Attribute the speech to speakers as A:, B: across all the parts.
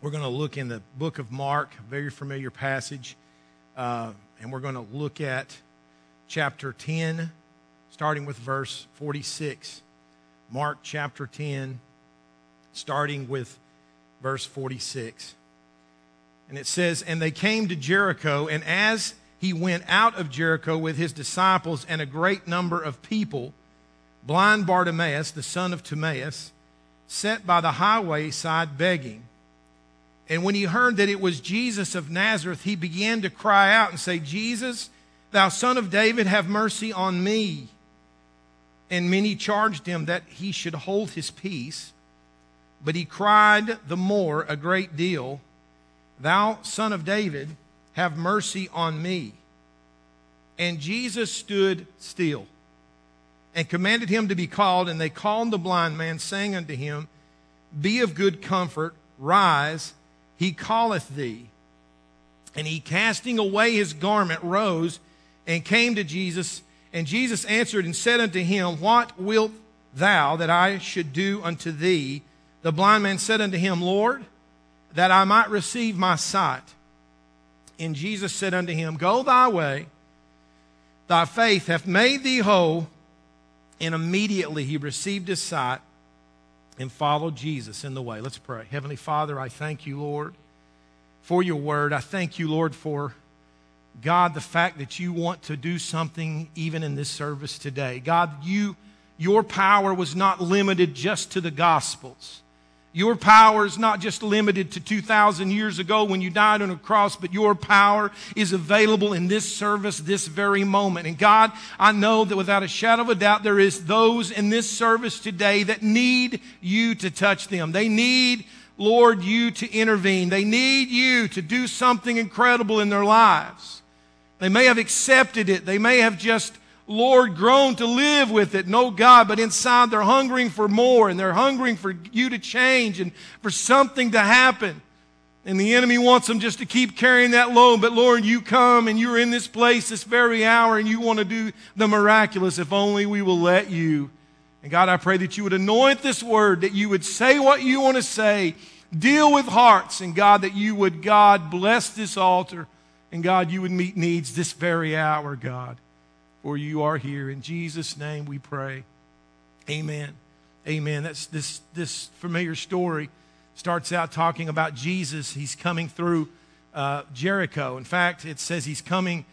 A: We're going to look in the book of Mark, a very familiar passage, and we're going to look at chapter 10, starting with verse 46. Mark chapter 10, starting with verse 46. And it says, "And they came to Jericho, and as he went out of Jericho with his disciples and a great number of people, blind Bartimaeus, the son of Timaeus, sat by the highway side begging. And when he heard that it was Jesus of Nazareth, he began to cry out and say, 'Jesus, thou son of David, have mercy on me.' And many charged him that he should hold his peace. But he cried the more a great deal, 'Thou son of David, have mercy on me.' And Jesus stood still and commanded him to be called. And they called the blind man, saying unto him, 'Be of good comfort, rise, he calleth thee.' And he, casting away his garment, rose and came to Jesus. And Jesus answered and said unto him, 'What wilt thou that I should do unto thee?' The blind man said unto him, 'Lord, that I might receive my sight.' And Jesus said unto him, 'Go thy way, thy faith hath made thee whole.' And immediately he received his sight and followed Jesus in the way." Let's pray. Heavenly Father, I thank you, Lord, for your word. I thank you, Lord, for, God, the fact that you want to do something even in this service today. God, your power was not limited just to the Gospels. Your power is not just limited to 2,000 years ago when you died on a cross, but your power is available in this service this very moment. And God, I know that without a shadow of a doubt, there is those in this service today that need you to touch them. They need, Lord, you to intervene. They need you to do something incredible in their lives. They may have accepted it. They may have just, Lord, grown to live with it. No, God, but inside they're hungering for more, and they're hungering for you to change and for something to happen. And the enemy wants them just to keep carrying that load. But Lord, you come and you're in this place this very hour, and you want to do the miraculous if only we will let you. And God, I pray that you would anoint this word, that you would say what you want to say, deal with hearts, and God, that you would, God, bless this altar. And God, you would meet needs this very hour, God. For you are here. In Jesus' name we pray. Amen. Amen. That's this familiar story starts out talking about Jesus. He's coming through Jericho. In fact, it says he's coming.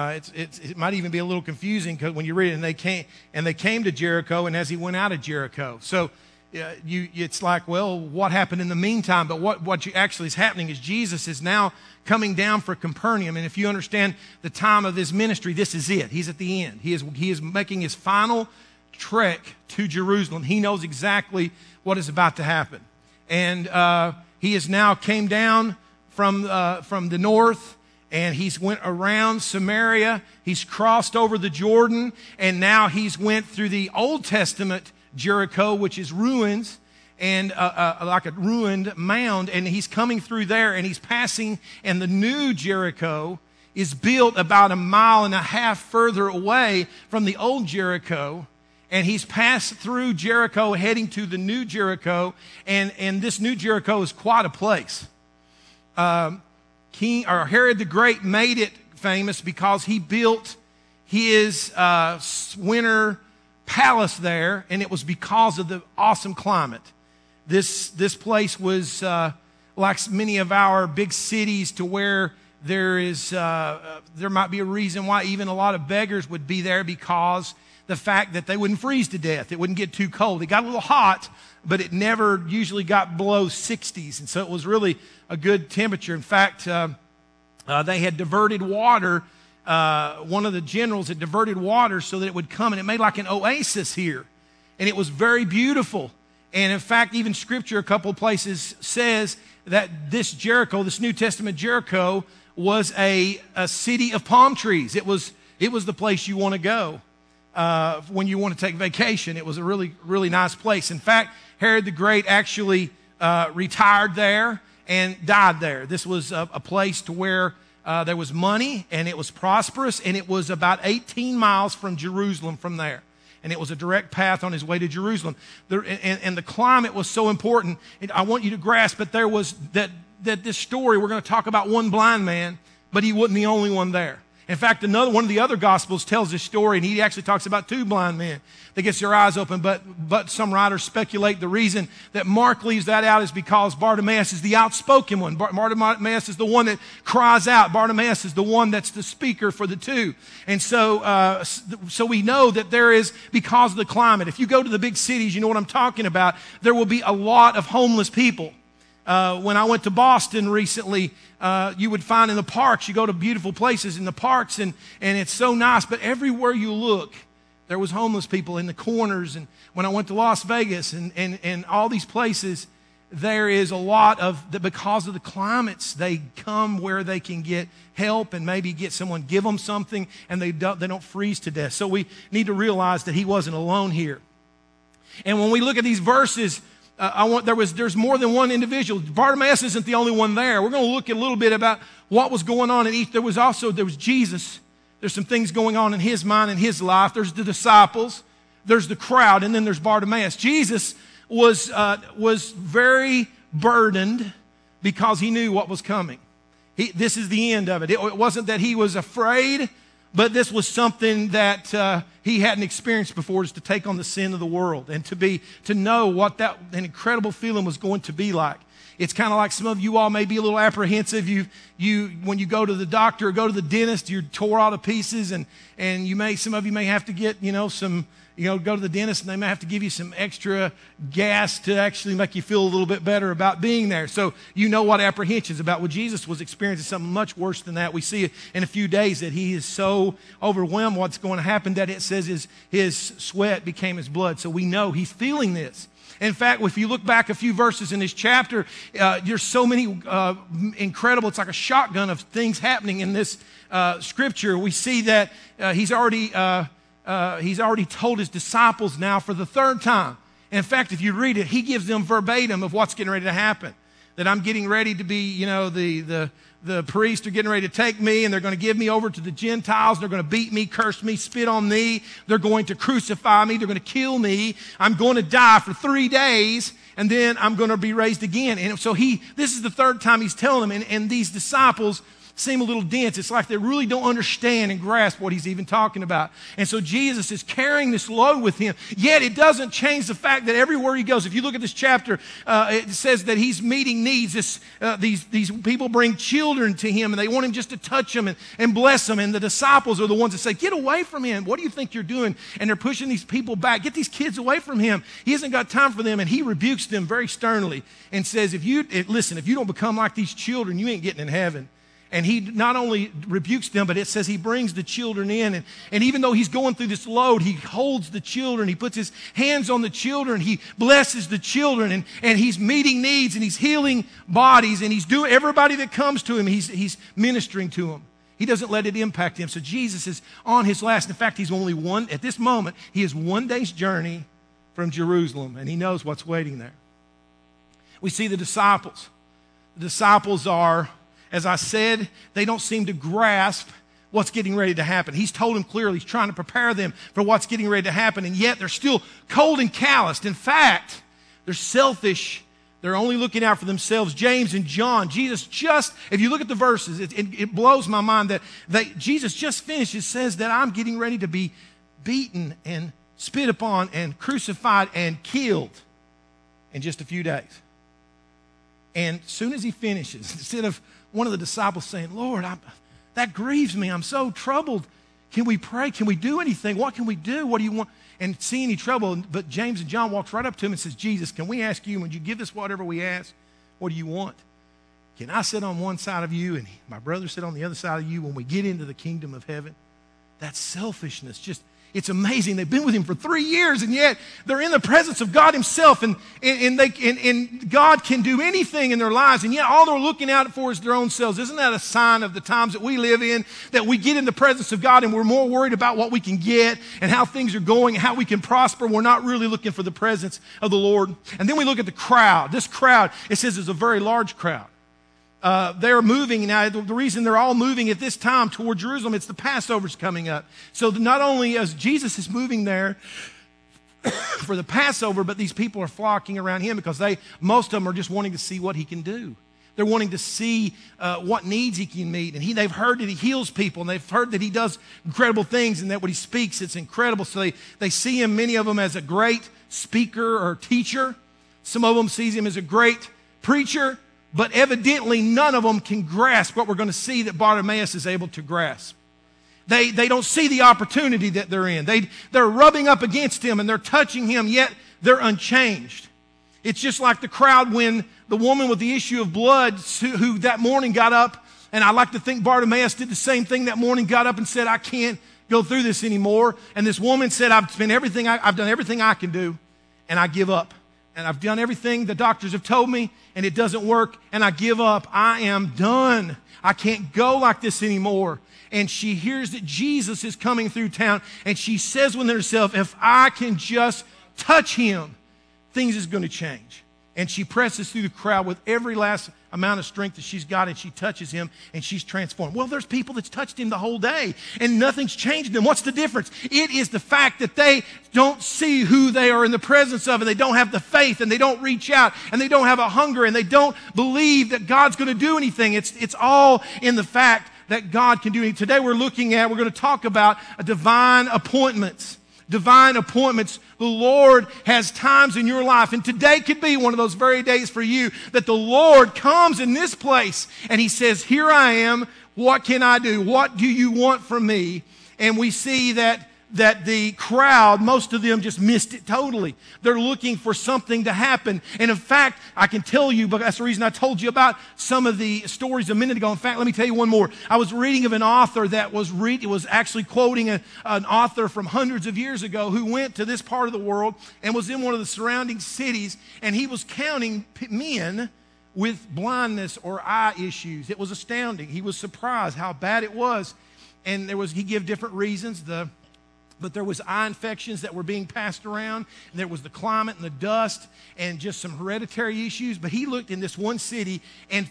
A: It might even be a little confusing because when you read it, and they came to Jericho, and as he went out of Jericho. So it's like, well, what happened in the meantime? But what actually is happening is Jesus is now coming down for Capernaum. And if you understand the time of his ministry, this is it. He's at the end. He is making his final trek to Jerusalem. He knows exactly what is about to happen. And he has now came down from the north, and he's went around Samaria. He's crossed over the Jordan, and now he's went through the Old Testament Jericho, which is ruins, and like a ruined mound, and he's coming through there, and he's passing, and the new Jericho is built about 1.5 miles further away from the old Jericho, and he's passed through Jericho heading to the new Jericho, and this new Jericho is quite a place. Herod the Great made it famous because he built his winter palace there, and it was because of the awesome climate. This place was like many of our big cities, to where there might be a reason why even a lot of beggars would be there, because the fact that they wouldn't freeze to death. It wouldn't get too cold. It got a little hot, but it never usually got below 60s, and so it was really a good temperature. In fact, they had diverted water. One of the generals had diverted water so that it would come, and it made like an oasis here. And it was very beautiful. And in fact, even Scripture, a couple of places, says that this Jericho, this New Testament Jericho, was a city of palm trees. It was the place you want to go when you want to take vacation. It was a really, really nice place. In fact, Herod the Great actually retired there and died there. This was a place to where there was money, and it was prosperous, and it was about 18 miles from Jerusalem from there. And it was a direct path on his way to Jerusalem. And the climate was so important. I want you to grasp that that this story, we're going to talk about one blind man, but he wasn't the only one there. In fact, one of the other Gospels tells this story, and he actually talks about two blind men that gets their eyes open. But some writers speculate the reason that Mark leaves that out is because Bartimaeus is the outspoken one. Bartimaeus is the one that cries out. Bartimaeus is the one that's the speaker for the two. And so we know that there is, because of the climate, if you go to the big cities, you know what I'm talking about, there will be a lot of homeless people. When I went to Boston recently, you would find in the parks, you go to beautiful places in the parks, and it's so nice, but everywhere you look, there was homeless people in the corners. And when I went to Las Vegas and all these places, there is a lot of, because of the climates, they come where they can get help and maybe get someone, give them something, and they don't freeze to death. So we need to realize that he wasn't alone here. And when we look at these verses, there's more than one individual. Bartimaeus isn't the only one there. We're going to look at a little bit about what was going on in each. There was Jesus. There's some things going on in his mind and his life. There's the disciples. There's the crowd, and then there's Bartimaeus. Jesus was very burdened because he knew what was coming. This is the end of it. It wasn't that he was afraid, but this was something that he hadn't experienced before, is to take on the sin of the world and to know what an incredible feeling was going to be like. It's kind of like some of you all may be a little apprehensive. When you go to the doctor or go to the dentist, you're tore all to pieces, and some of you may have to get go to the dentist, and they may have to give you some extra gas to actually make you feel a little bit better about being there. So you know what apprehension is about. Well, Jesus was experiencing something much worse than that. We see in a few days that he is so overwhelmed what's going to happen that it says his sweat became his blood. So we know he's feeling this. In fact, if you look back a few verses in this chapter, there's so many incredible, it's like a shotgun of things happening in this scripture. We see that he's already told his disciples now for the third time. In fact, if you read it, he gives them verbatim of what's getting ready to happen. That I'm getting ready to be, the priests are getting ready to take me, and they're going to give me over to the Gentiles. They're going to beat me, curse me, spit on me. They're going to crucify me. They're going to kill me. I'm going to die for 3 days, and then I'm going to be raised again. And so this is the third time he's telling them, and these disciples seem a little dense. It's like they really don't understand and grasp what he's even talking about. And so Jesus is carrying this load with him, yet it doesn't change the fact that everywhere he goes, if you look at this chapter, it says that he's meeting needs. These people bring children to him, and they want him just to touch them and bless them. And the disciples are the ones that say, get away from him. What do you think you're doing? And they're pushing these people back. Get these kids away from him. He hasn't got time for them. And he rebukes them very sternly and says, if you don't become like these children, you ain't getting in heaven. And he not only rebukes them, but it says he brings the children in. And even though he's going through this load, he holds the children. He puts his hands on the children. He blesses the children. And he's meeting needs, and he's healing bodies. And he's doing everybody that comes to him, he's ministering to them. He doesn't let it impact him. So Jesus is on his last. In fact, he's only at this moment, he is 1 day's journey from Jerusalem. And he knows what's waiting there. We see the disciples. The disciples are, as I said, they don't seem to grasp what's getting ready to happen. He's told them clearly. He's trying to prepare them for what's getting ready to happen, and yet they're still cold and calloused. In fact, they're selfish. They're only looking out for themselves. James and John, Jesus if you look at the verses, it blows my mind that Jesus just finished. It says that I'm getting ready to be beaten and spit upon and crucified and killed in just a few days. And as soon as he finishes, instead of one of the disciples saying, Lord, that grieves me. I'm so troubled. Can we pray? Can we do anything? What can we do? What do you want? And see any trouble. But James and John walks right up to him and says, Jesus, can we ask you, would you give us whatever we ask? What do you want? Can I sit on one side of you and my brother sit on the other side of you when we get into the kingdom of heaven? That's selfishness. It's amazing. They've been with him for 3 years, and yet they're in the presence of God himself, and God can do anything in their lives, and yet all they're looking out for is their own selves. Isn't that a sign of the times that we live in, that we get in the presence of God and we're more worried about what we can get and how things are going and how we can prosper? We're not really looking for the presence of the Lord. And then we look at the crowd. This crowd, it says, is a very large crowd. They're moving now. The reason they're all moving at this time toward Jerusalem, it's the Passover's coming up. So not only as Jesus is moving there for the Passover, but these people are flocking around him because most of them are just wanting to see what he can do. They're wanting to see what needs he can meet. And they've heard that he heals people, and they've heard that he does incredible things, and that when he speaks, it's incredible. So they see him, many of them, as a great speaker or teacher. Some of them sees him as a great preacher, but evidently none of them can grasp what we're going to see that Bartimaeus is able to grasp. They don't see the opportunity that they're in. They're rubbing up against him, and they're touching him, yet they're unchanged. It's just like the crowd when the woman with the issue of blood who that morning got up, and I like to think Bartimaeus did the same thing that morning, got up and said, I can't go through this anymore. And this woman said, I've done everything I can do, and I give up. And I've done everything the doctors have told me, and it doesn't work, and I give up. I am done. I can't go like this anymore. And she hears that Jesus is coming through town, and she says within herself, if I can just touch him, things is going to change. And she presses through the crowd with every last amount of strength that she's got, and she touches him, and she's transformed. Well, there's people that's touched him the whole day, and nothing's changed them. What's the difference? It is the fact that they don't see who they are in the presence of, and they don't have the faith, and they don't reach out, and they don't have a hunger, and they don't believe that God's going to do anything. It's all in the fact that God can do anything. Today we're going to talk about divine appointments. Divine appointments. The Lord has times in your life, and today could be one of those very days for you that the Lord comes in this place and he says, here I am. What can I do? What do you want from me? And we see that the crowd, most of them just missed it totally. They're looking for something to happen. And in fact, I can tell you, but that's the reason I told you about some of the stories a minute ago. In fact, let me tell you one more. I was reading of an author that was actually quoting an author from hundreds of years ago who went to this part of the world and was in one of the surrounding cities, and he was counting men with blindness or eye issues. It was astounding. He was surprised how bad it was. And he gave different reasons. But there was eye infections that were being passed around, and there was the climate and the dust and just some hereditary issues. But he looked in this one city, and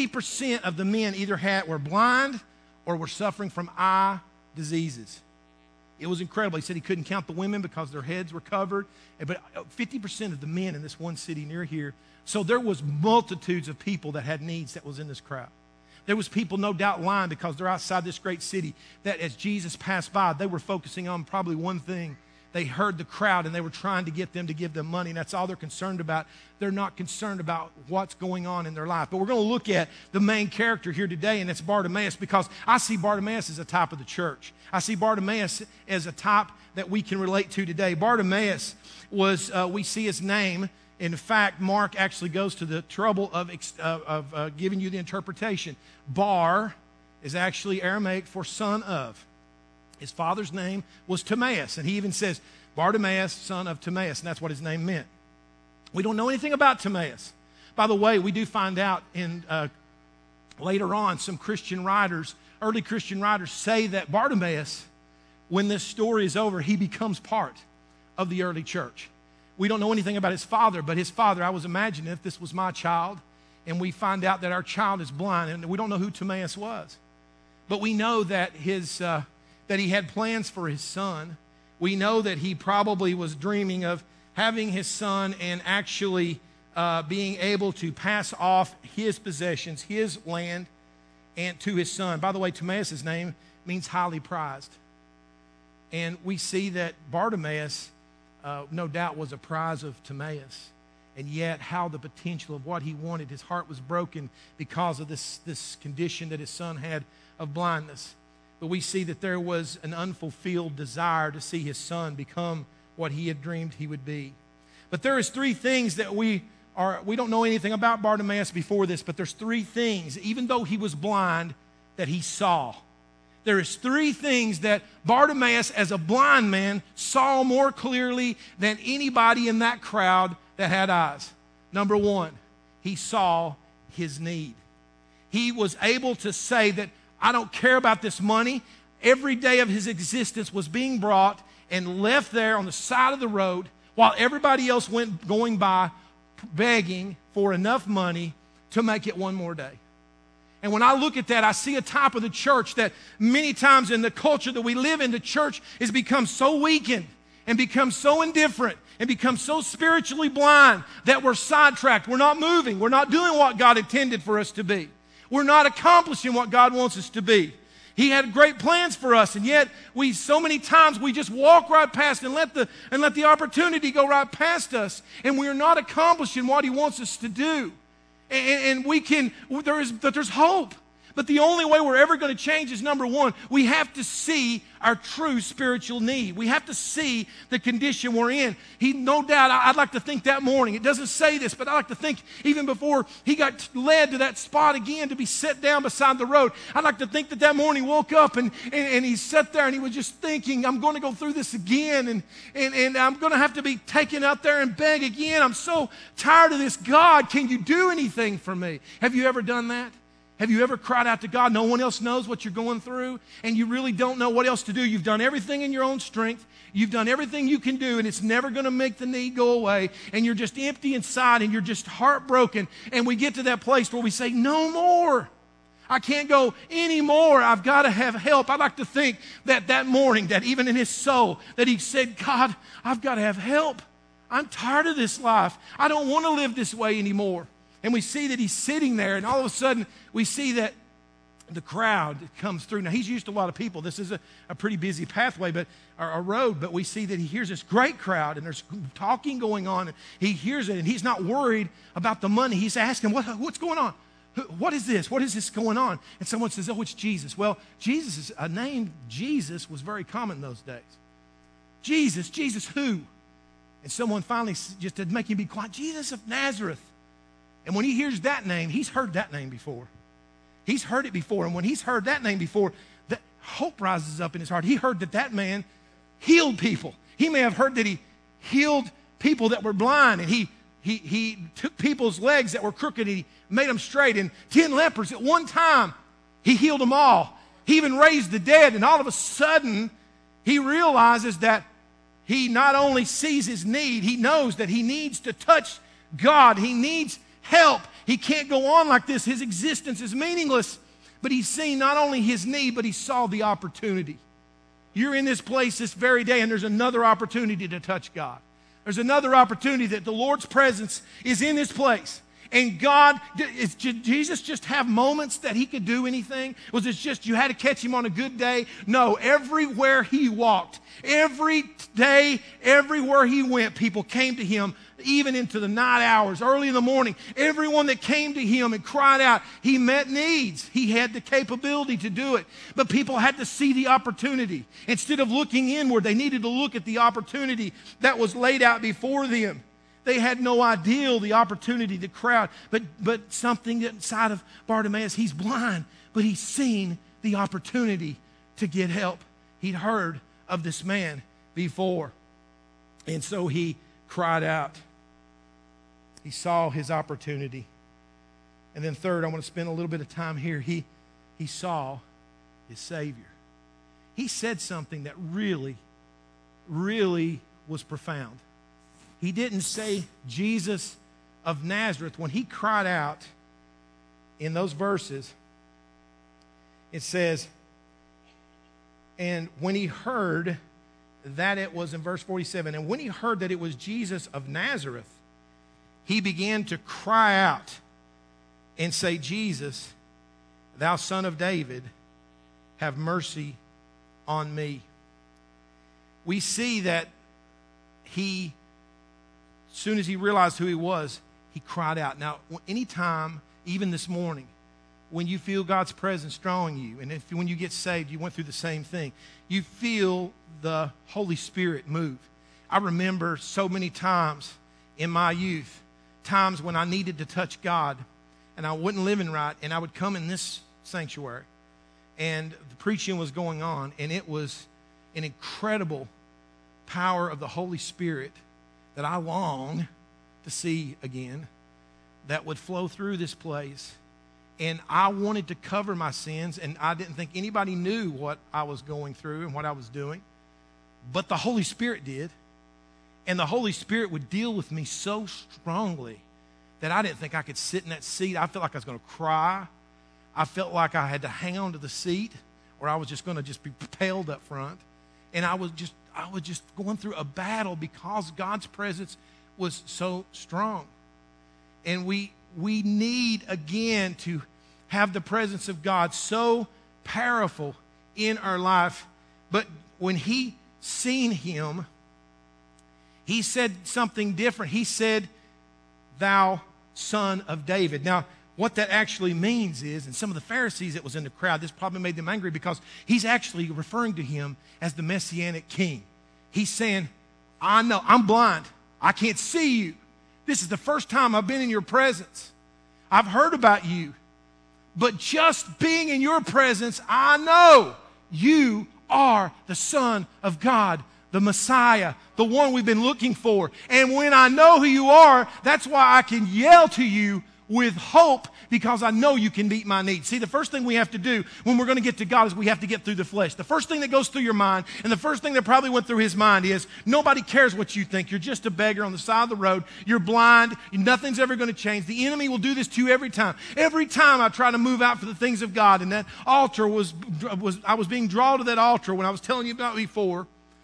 A: 50% of the men either were blind or were suffering from eye diseases. It was incredible. He said he couldn't count the women because their heads were covered, but 50% of the men in this one city near here. So there was multitudes of people that had needs that was in this crowd. There was people no doubt lying because they're outside this great city that as Jesus passed by, they were focusing on probably one thing. They heard the crowd and they were trying to get them to give them money, and that's all they're concerned about. They're not concerned about what's going on in their life. But we're going to look at the main character here today, and it's Bartimaeus, because I see Bartimaeus as a type of the church. I see Bartimaeus as a type that we can relate to today. Bartimaeus was, we see his name. In fact, Mark actually goes to the trouble of giving you the interpretation. Bar is actually Aramaic for son of. His father's name was Timaeus, and he even says, Bartimaeus, son of Timaeus, and that's what his name meant. We don't know anything about Timaeus. By the way, we do find out later on some Christian writers, early Christian writers, say that Bartimaeus, when this story is over, he becomes part of the early church. We don't know anything about his father, but his father, I was imagining if this was my child, and we find out that our child is blind, and we don't know who Timaeus was. But we know that that he had plans for his son. We know that he probably was dreaming of having his son and actually being able to pass off his possessions, his land, and to his son. By the way, Timaeus' name means highly prized. And we see that Bartimaeus, no doubt, was a prize of Timaeus. And yet how the potential of what he wanted, his heart was broken because of this condition that his son had of blindness. But we see that there was an unfulfilled desire to see his son become what he had dreamed he would be. But there is three things that we don't know anything about Bartimaeus before this, but there's three things, even though he was blind, that he saw. There is three things that Bartimaeus, as a blind man, saw more clearly than anybody in that crowd that had eyes. Number one, he saw his need. He was able to say that, I don't care about this money. Every day of his existence was being brought and left there on the side of the road while everybody else went going by begging for enough money to make it one more day. And when I look at that, I see a type of the church that many times in the culture that we live in, the church has become so weakened. and become so indifferent and become so spiritually blind that we're sidetracked. We're not moving. We're not doing what God intended for us to be. We're not accomplishing what God wants us to be. He had great plans for us, and yet so many times we just walk right past and let the opportunity go right past us, and we are not accomplishing what He wants us to do. And there's hope. But the only way we're ever going to change is, number one, we have to see our true spiritual need. We have to see the condition we're in. No doubt, I'd like to think that morning, it doesn't say this, but I like to think even before he got led to that spot again to be set down beside the road, I'd like to think that morning he woke up and he sat there and he was just thinking, I'm going to go through this again and I'm going to have to be taken out there and beg again. I'm so tired of this. God, can you do anything for me? Have you ever done that? Have you ever cried out to God? No one else knows what you're going through, and you really don't know what else to do. You've done everything in your own strength. You've done everything you can do, and it's never going to make the need go away, and you're just empty inside, and you're just heartbroken, and we get to that place where we say, no more. I can't go anymore. I've got to have help. I'd like to think that morning, that even in his soul, that he said, God, I've got to have help. I'm tired of this life. I don't want to live this way anymore. And we see that he's sitting there, and all of a sudden we see that the crowd comes through. Now, he's used to a lot of people. This is a pretty busy pathway, or a road, but we see that he hears this great crowd, and there's talking going on, and he hears it, and he's not worried about the money. He's asking, what's going on? What is this? What is this going on? And someone says, oh, it's Jesus. Well, a name Jesus was very common in those days. Jesus who? And someone finally, just to make him be quiet, Jesus of Nazareth. And when he hears that name, he's heard that name before. He's heard it before. And when he's heard that name before, that hope rises up in his heart. He heard that man healed people. He may have heard that he healed people that were blind. And he took people's legs that were crooked and he made them straight. And 10 lepers at one time, he healed them all. He even raised the dead. And all of a sudden, he realizes that he not only sees his need, he knows that he needs to touch God. He needs help. He can't go on like this. His existence is meaningless. But he's seen not only his need, but he saw the opportunity. You're in this place this very day, and there's another opportunity to touch God. There's another opportunity that the Lord's presence is in this place. And did Jesus just have moments that he could do anything? Was it just you had to catch him on a good day? No, everywhere he walked, every day, everywhere he went, people came to him, even into the night hours, early in the morning. Everyone that came to him and cried out, he met needs. He had the capability to do it. But people had to see the opportunity. Instead of looking inward, they needed to look at the opportunity that was laid out before them. They had no idea the opportunity, the crowd, but something inside of Bartimaeus, he's blind, but he's seen the opportunity to get help. He'd heard of this man before. And so he cried out. He saw his opportunity. And then third, I want to spend a little bit of time here. He saw his Savior. He said something that really, really was profound. He didn't say Jesus of Nazareth. When he cried out in those verses, it says, and when he heard that it was, in verse 47, and when he heard that it was Jesus of Nazareth, he began to cry out and say, Jesus, thou Son of David, have mercy on me. We see that he, as soon as he realized who he was, he cried out. Now, anytime, even this morning, when you feel God's presence drawing you, and when you get saved, you went through the same thing, you feel the Holy Spirit move. I remember so many times in my youth, times when I needed to touch God, and I wasn't living right, and I would come in this sanctuary, and the preaching was going on, and it was an incredible power of the Holy Spirit that I long to see again, that would flow through this place. And I wanted to cover my sins, and I didn't think anybody knew what I was going through and what I was doing. But the Holy Spirit did. And the Holy Spirit would deal with me so strongly that I didn't think I could sit in that seat. I felt like I was going to cry. I felt like I had to hang on to the seat, or I was just going to just be propelled up front. And I I was just going through a battle because God's presence was so strong. And we need, again, to have the presence of God so powerful in our life. But when he seen him, he said something different. He said, "Thou son of David." Now, what that actually means is, and some of the Pharisees that was in the crowd, this probably made them angry because he's actually referring to him as the Messianic king. He's saying, "I know, I'm blind. I can't see you. This is the first time I've been in your presence. I've heard about you. But just being in your presence, I know you are the Son of God, the Messiah, the one we've been looking for. And when I know who you are, that's why I can yell to you with hope, because I know you can meet my needs." See, the first thing we have to do when we're going to get to God is we have to get through the flesh. The first thing that goes through your mind, and the first thing that probably went through his mind is, nobody cares what you think. You're just a beggar on the side of the road. You're blind. Nothing's ever going to change. The enemy will do this to you every time. Every time I try to move out for the things of God, and that altar I was being drawn to that altar when I was telling you about before,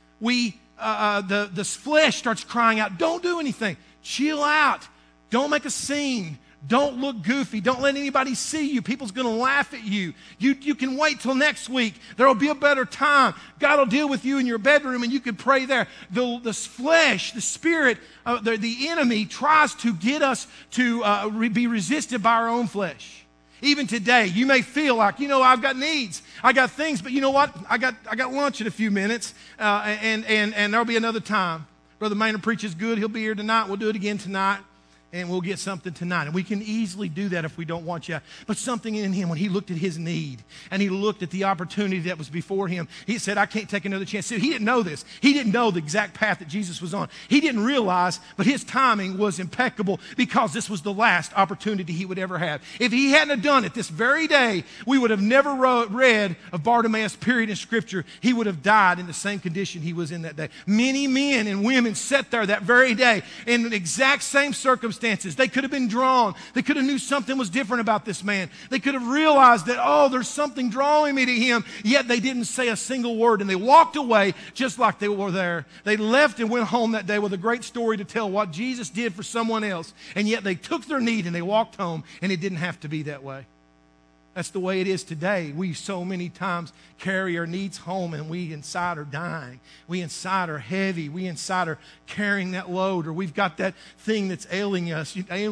A: the flesh starts crying out, "Don't do anything. Chill out. Don't make a scene. Don't look goofy. Don't let anybody see you. People's going to laugh at you. You can wait till next week. There will be a better time. God will deal with you in your bedroom, and you can pray there." The flesh, the spirit, the enemy tries to get us to be resisted by our own flesh. Even today, you may feel like, I've got needs. I got things, but you know what? I got lunch in a few minutes, and there'll be another time. Brother Maynard preaches good. He'll be here tonight. We'll do it again tonight. And we'll get something tonight. And we can easily do that if we don't want you. But something in him, when he looked at his need and he looked at the opportunity that was before him, he said, "I can't take another chance." See, he didn't know this. He didn't know the exact path that Jesus was on. He didn't realize, but his timing was impeccable because this was the last opportunity he would ever have. If he hadn't have done it this very day, we would have never read of Bartimaeus, period, in Scripture. He would have died in the same condition he was in that day. Many men and women sat there that very day in the exact same circumstances. They could have been drawn. They could have knew something was different about this man. They could have realized that, there's something drawing me to him, yet they didn't say a single word, and they walked away just like they were there. They left and went home that day with a great story to tell what Jesus did for someone else, and yet they took their need and they walked home, and it didn't have to be that way. That's the way it is today. We so many times carry our needs home, and we inside are dying. We inside are heavy. We inside are carrying that load, or we've got that thing that's ailing us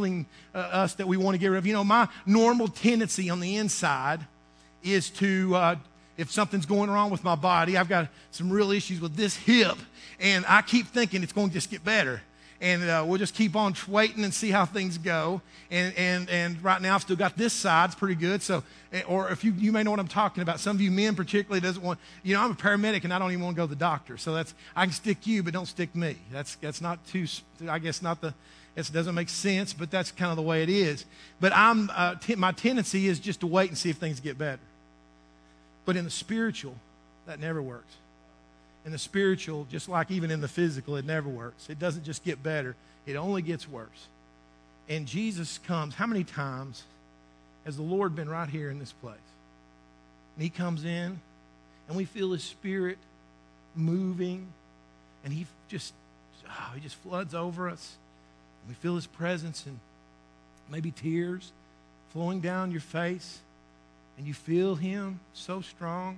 A: that we want to get rid of. My normal tendency on the inside is to, if something's going wrong with my body, I've got some real issues with this hip, and I keep thinking it's going to just get better. And we'll just keep on waiting and see how things go. And right now I've still got this side. It's pretty good. So, or if you may know what I'm talking about. Some of you men particularly doesn't want, I'm a paramedic and I don't even want to go to the doctor. So I can stick you, but don't stick me. That's not too, I guess it doesn't make sense, but that's kind of the way it is. But my tendency is just to wait and see if things get better. But in the spiritual, that never works. In the spiritual, just like even in the physical, it never works. It doesn't just get better. It only gets worse. And Jesus comes. How many times has the Lord been right here in this place? And he comes in, and we feel his Spirit moving, and he just floods over us. And we feel his presence, and maybe tears flowing down your face, and you feel him so strong.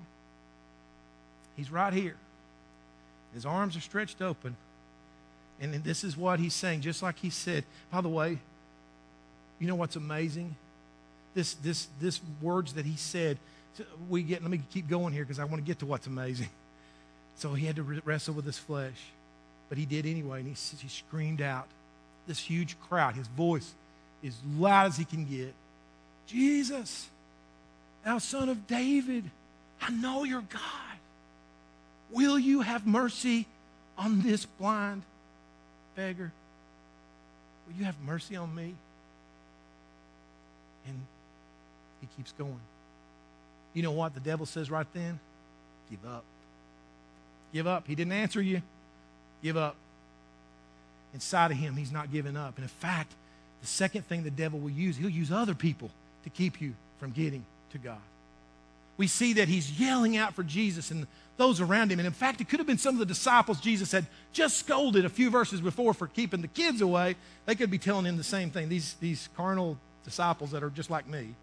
A: He's right here. His arms are stretched open. And this is what he's saying, just like he said. By the way, you know what's amazing? This words that he said, let me keep going here because I want to get to what's amazing. So he had to wrestle with his flesh. But he did anyway, and he screamed out. This huge crowd, his voice as loud as he can get. "Jesus, thou son of David, I know you're God. Will you have mercy on this blind beggar? Will you have mercy on me?" And he keeps going. You know what the devil says right then? Give up. Give up. He didn't answer you. Give up. Inside of him, he's not giving up. And in fact, the second thing the devil will use, he'll use other people to keep you from getting to God. we see that he's yelling out for Jesus and those around him. And in fact, it could have been some of the disciples Jesus had just scolded a few verses before for keeping the kids away. They could be telling him the same thing. These carnal disciples that are just like me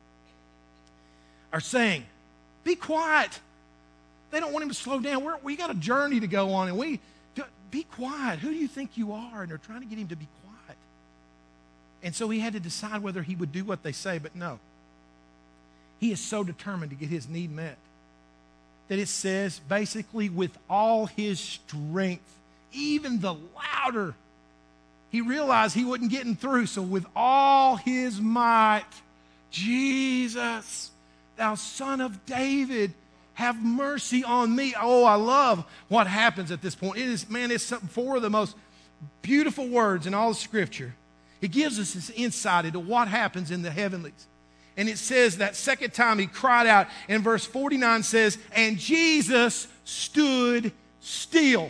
A: are saying, be quiet. They don't want him to slow down. We got a journey to go on, and be quiet. Who do you think you are? And they're trying to get him to be quiet. And so he had to decide whether he would do what they say, but no. He is so determined to get his need met that it says basically with all his strength, even the louder, he realized he wasn't getting through. So with all his might, Jesus, thou Son of David, have mercy on me. Oh, I love what happens at this point. It's four of the most beautiful words in all of Scripture. It gives us this insight into what happens in the heavenlies. And it says that second time he cried out, and verse 49 says, and Jesus stood still.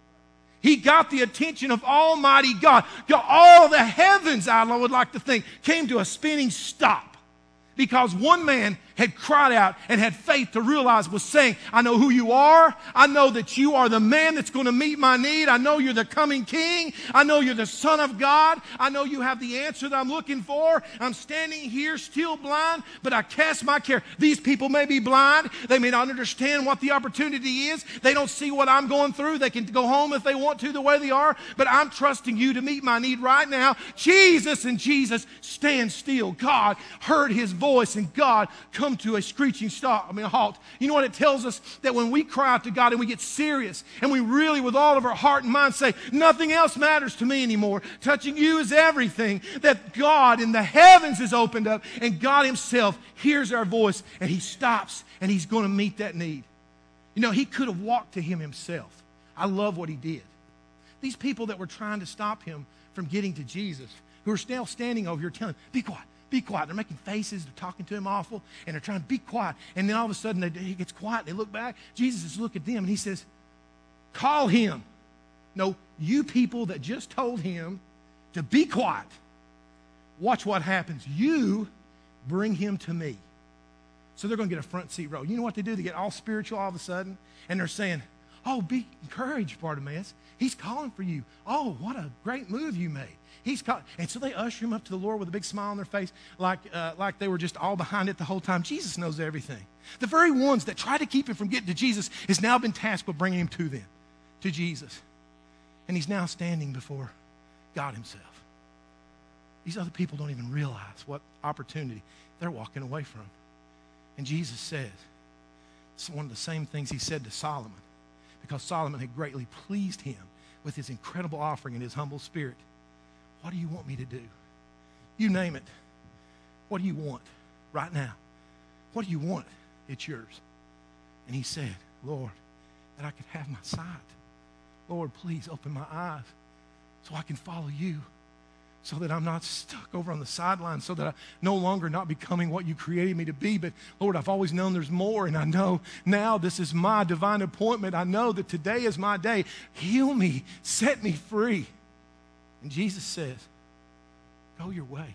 A: He got the attention of Almighty God. All the heavens, I would like to think, came to a spinning stop. Because one man had cried out and had faith to realize, was saying, I know who you are. I know that you are the man that's going to meet my need. I know you're the coming king. I know you're the Son of God. I know you have the answer that I'm looking for. I'm standing here still blind, but I cast my care. These people may be blind. They may not understand what the opportunity is. They don't see what I'm going through. They can go home if they want to the way they are, but I'm trusting you to meet my need right now. Jesus, and Jesus stand still. God heard his voice, and God come to a screeching halt. You know what it tells us? That when we cry out to God and we get serious and we really with all of our heart and mind say, nothing else matters to me anymore. Touching you is everything. That God in the heavens is opened up and God himself hears our voice and he stops and he's going to meet that need. You know, he could have walked to him himself. I love what he did. These people that were trying to stop him from getting to Jesus, who are still standing over here telling him, be quiet. Be quiet. They're making faces. They're talking to him awful. And they're trying to be quiet. And then all of a sudden, he gets quiet. They look back. Jesus is looking at them, and he says, call him. No, you people that just told him to be quiet. Watch what happens. You bring him to me. So they're going to get a front seat row. You know what they do? They get all spiritual all of a sudden. And they're saying, oh, be encouraged, Bartimaeus. He's calling for you. Oh, what a great move you made. And so they usher him up to the Lord with a big smile on their face, like they were just all behind it the whole time. Jesus knows everything. The very ones that try to keep him from getting to Jesus has now been tasked with bringing him to them, to Jesus. And he's now standing before God himself. These other people don't even realize what opportunity they're walking away from. And Jesus says, it's one of the same things he said to Solomon, because Solomon had greatly pleased him with his incredible offering and his humble spirit. What do you want me to do? You name it. What do you want right now? What do you want? It's yours. And he said, Lord, that I could have my sight. Lord, please open my eyes so I can follow you, so that I'm not stuck over on the sidelines, so that I'm no longer not becoming what you created me to be. But Lord, I've always known there's more, and I know now this is my divine appointment. I know that today is my day. Heal me, set me free. And Jesus says, go your way.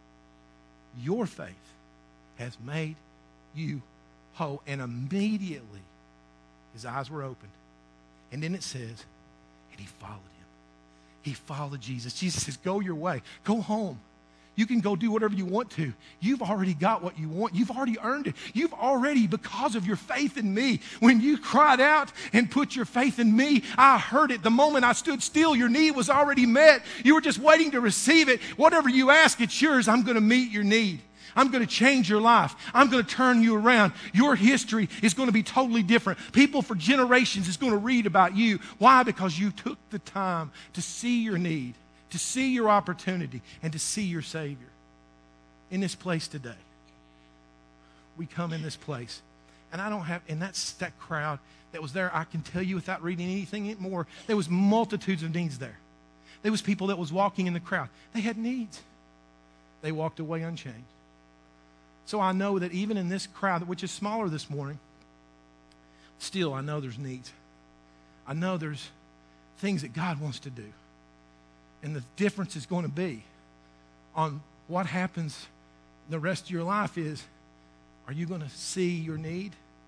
A: Your faith has made you whole. And immediately his eyes were opened. And then it says, and he followed him. He followed Jesus. Jesus says, go your way. Go home. You can go do whatever you want to. You've already got what you want. You've already earned it. You've already, because of your faith in me, when you cried out and put your faith in me, I heard it. The moment I stood still, your need was already met. You were just waiting to receive it. Whatever you ask, it's yours. I'm going to meet your need. I'm going to change your life. I'm going to turn you around. Your history is going to be totally different. People for generations is going to read about you. Why? Because you took the time to see your need, to see your opportunity, and to see your Savior. In this place today, we come in this place, and that's that crowd that was there. I can tell you without reading anything more, there was multitudes of needs there. There was people that was walking in the crowd. They had needs. They walked away unchanged. So I know that even in this crowd, which is smaller this morning, still I know there's needs. I know there's things that God wants to do. And the difference is going to be on what happens the rest of your life is, are you going to see your need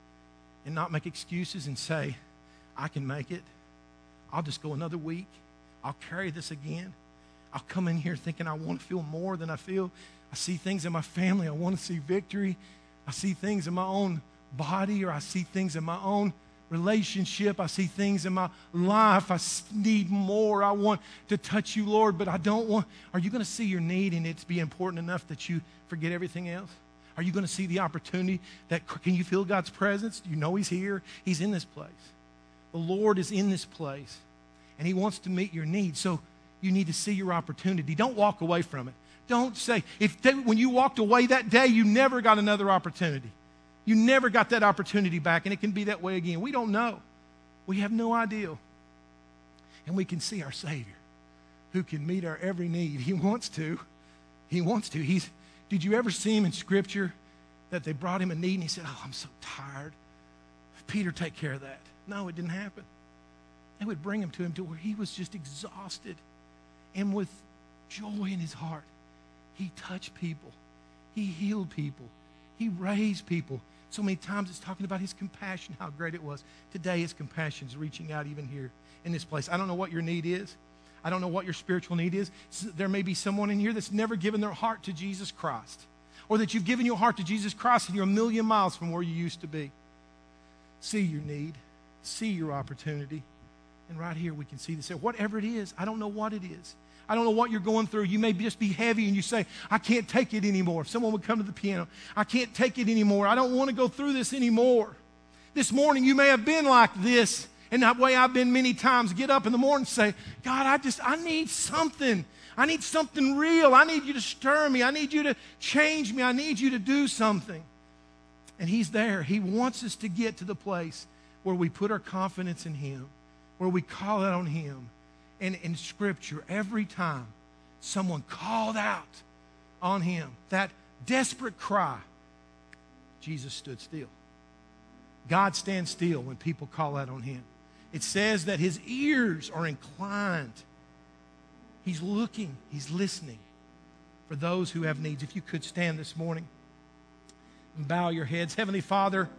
A: and not make excuses and say, I can make it. I'll just go another week. I'll carry this again. I'll come in here thinking I want to feel more than I feel. I see things in my family. I want to see victory. I see things in my own body, or I see things in my own relationship. I see things in my life. I need more. I want to touch you, Lord, but I don't want. Are you going to see your need and it's be important enough that you forget everything else? Are you going to see the opportunity that, can you feel God's presence? You know He's here. He's in this place. The Lord is in this place, and He wants to meet your needs. So you need to see your opportunity. Don't walk away from it. Don't say, when you walked away that day, you never got another opportunity. You never got that opportunity back, and it can be that way again. We don't know. We have no idea. And we can see our Savior who can meet our every need. He wants to. He wants to. Did you ever see Him in Scripture that they brought Him a need and He said, oh, I'm so tired. Peter, take care of that. No, it didn't happen. They would bring Him to Him to where He was just exhausted. And with joy in His heart, He touched people. He healed people. He raised people. So many times it's talking about His compassion, how great it was. Today His compassion is reaching out even here in this place. I don't know what your need is. I don't know what your spiritual need is. There may be someone in here that's never given their heart to Jesus Christ, or that you've given your heart to Jesus Christ and you're a million miles from where you used to be. See your need. See your opportunity. And right here we can see this. Whatever it is, I don't know what it is. I don't know what you're going through. You may just be heavy and you say, I can't take it anymore. If someone would come to the piano, I can't take it anymore. I don't want to go through this anymore. This morning you may have been like this, and that way I've been many times. Get up in the morning and say, God, I need something. I need something real. I need you to stir me. I need you to change me. I need you to do something. And He's there. He wants us to get to the place where we put our confidence in Him, where we call out on Him. And in Scripture, every time someone called out on Him, that desperate cry, Jesus stood still. God stands still when people call out on Him. It says that His ears are inclined. He's looking, He's listening for those who have needs. If you could stand this morning and bow your heads. Heavenly Father,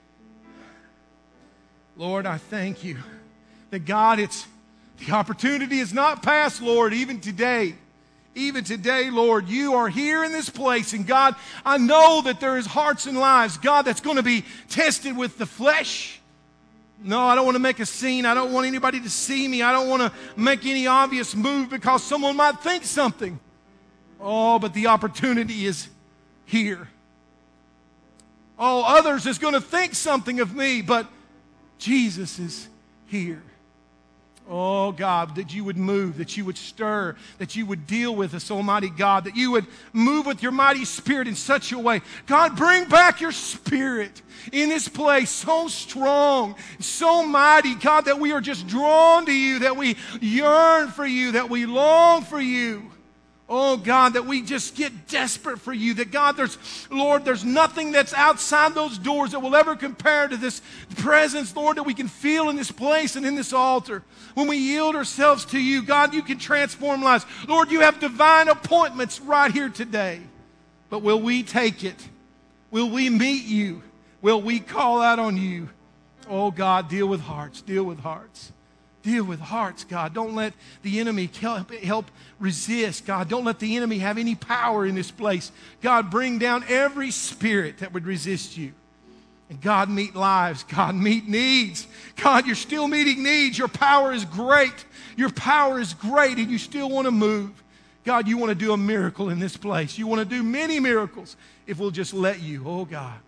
A: Lord, I thank You that, God, the opportunity is not past, Lord, even today. Even today, Lord, You are here in this place. And God, I know that there is hearts and lives, God, that's going to be tested with the flesh. No, I don't want to make a scene. I don't want anybody to see me. I don't want to make any obvious move because someone might think something. Oh, but the opportunity is here. Oh, others is going to think something of me, but Jesus is here. Oh, God, that You would move, that You would stir, that You would deal with us, Almighty God, that You would move with Your mighty Spirit in such a way. God, bring back Your Spirit in this place so strong, so mighty, God, that we are just drawn to You, that we yearn for You, that we long for You. Oh, God, that we just get desperate for You. That, God, there's nothing that's outside those doors that will ever compare to this presence, Lord, that we can feel in this place and in this altar. When we yield ourselves to You, God, You can transform lives. Lord, You have divine appointments right here today. But will we take it? Will we meet You? Will we call out on You? Oh, God, deal with hearts. Deal with hearts. Deal with hearts, God. Don't let the enemy help resist, God. Don't let the enemy have any power in this place. God, bring down every spirit that would resist You. And God, meet lives. God, meet needs. God, You're still meeting needs. Your power is great. Your power is great, and You still want to move. God, You want to do a miracle in this place. You want to do many miracles if we'll just let You. Oh, God.